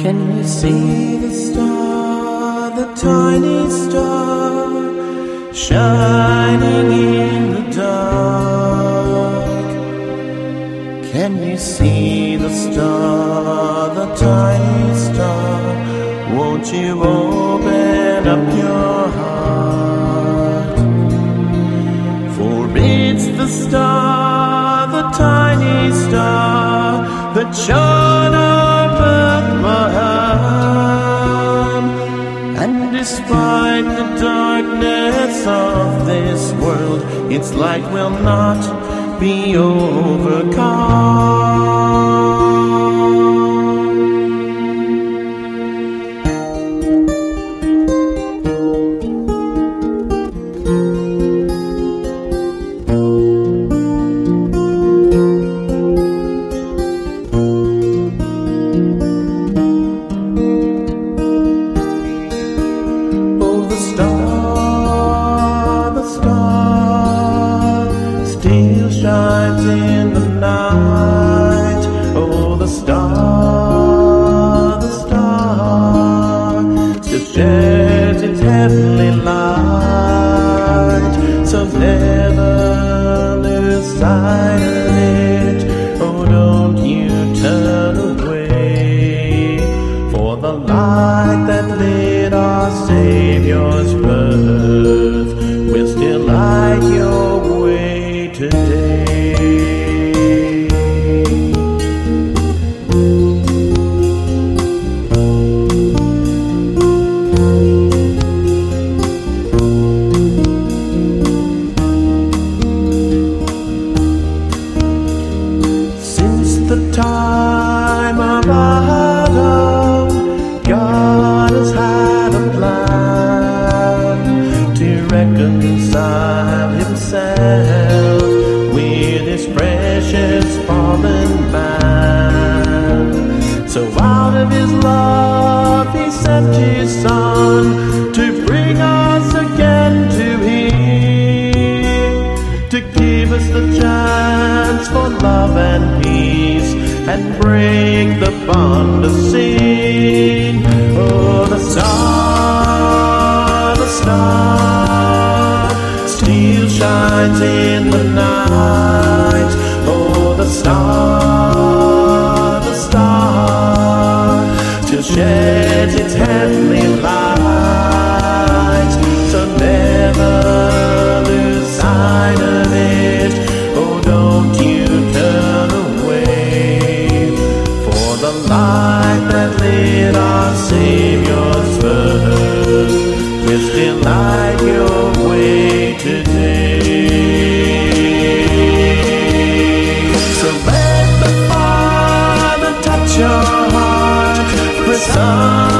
Can you see the star, the tiny star, shining in the dark? Can you see the star, the tiny star? Won't you open up your heart? For it's the star, the tiny star, that shone over my heart. And despite the darkness of this world, its light will not be overcome. The star still shines in the night. Oh, the star still shares its heavenly light. So never lose sight of it. Oh, don't you turn away, for the light that lit our Savior's birth will still light your way today. Since the time of Adam, God has had a plan to reconcile himself with his precious fallen man. So out of his love he sent his Son to bring us again to him, to give us the chance for love and peace, and break the bond of sin. Oh, the star still shines in the night. Oh, the star still sheds its heavenly light. So never lose sight of it. Oh, don't you turn away, for the light that lit our Savior's birth will still light your way today. So let the Father touch your heart, for some